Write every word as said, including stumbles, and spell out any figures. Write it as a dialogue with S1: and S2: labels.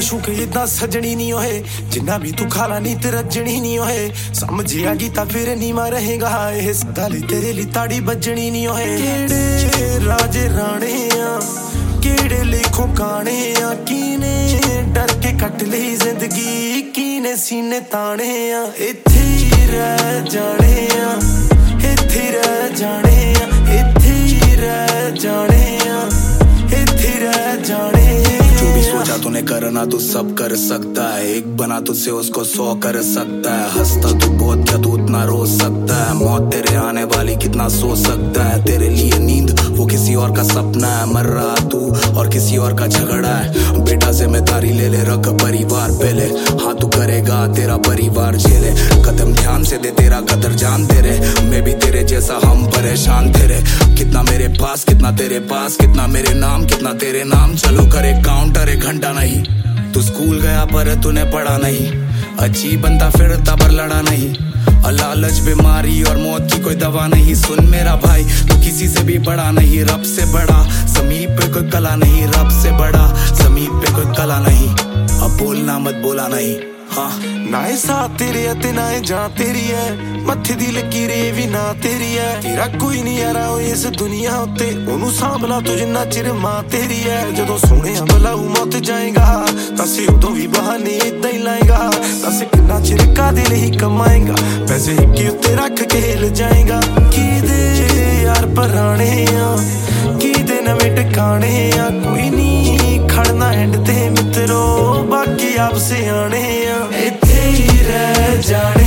S1: शुक इदा सजनी नहीं होए जिन्ना भी तू खाला नी ते रजनी नहीं होए समझ आ गई ता फिर नीमा रहेगा ए सदा ली तेरे ली ताड़ी बजनी नहीं होए केड़े राजे राणे आ केड़े लेखों काने आ कीने डर के कट ली जिंदगी कीने सीने ताने आ इत्थे ही रह जाने आ इत्थे रह जाने आ इत्थे ही रह जाने आ इत्थे रह जाने
S2: जो भी सोचा तूने करना तू सब कर सकता है एक बना तुझसे उसको सौ कर सकता है हंसता तू बहुत क्या तू उतना रो सकता है मौत तेरे आने वाली कितना सो सकता है तेरे लिए नींद वो किसी और का सपना है मर रहा तू और किसी और का झगड़ा है बेटा जिम्मेदारी ले ले रख परिवार पहले हाँ तू करेगा तेरा परिवार झेले कदम ध्यान से दे तेरा कदर जान तेरे मैं भी तेरे जैसा हम परेशान तेरे कितना मेरे पास कितना तेरे पास कितना मेरे नाम कितना तेरे नाम चलो करे काउंटर एक घंटा नहीं तू स्कूल गया पर तूने पढ़ा नहीं अजीब बनता फिरता पर लड़ा नहीं लालच बीमारी और मौत की कोई दवा नहीं सुन मेरा भाई तू किसी से भी बड़ा नहीं रब से बड़ा समीप पे कोई कला नहीं रब से बड़ा समीप पे कोई कला नहीं अब बोलना मत बोला नहीं हाँ
S1: ना साथ तेरे ते ना जां तेरी है मत्थे दी लकीरे भी ना तेरी है तेरा कोई नहीं यारा इस दुनिया उत्ते ओनू सांभला तू जिन्ना चिर मां तेरी है जदों सोहणे बुलाऊ मौत जाएगा दस उदों भी बहाने इदां ही लाएगा दस किन्ना चिर कादे लई कमाएगा पैसे हिक्के उत्ते रख के हिल जाएगा किदे यार पराने आ किदे नवें टिकाणे आ कोई नहीं खड़ना एंड ते मित्रो बाकी आप सियाणे आ इत्थे ही रह जाने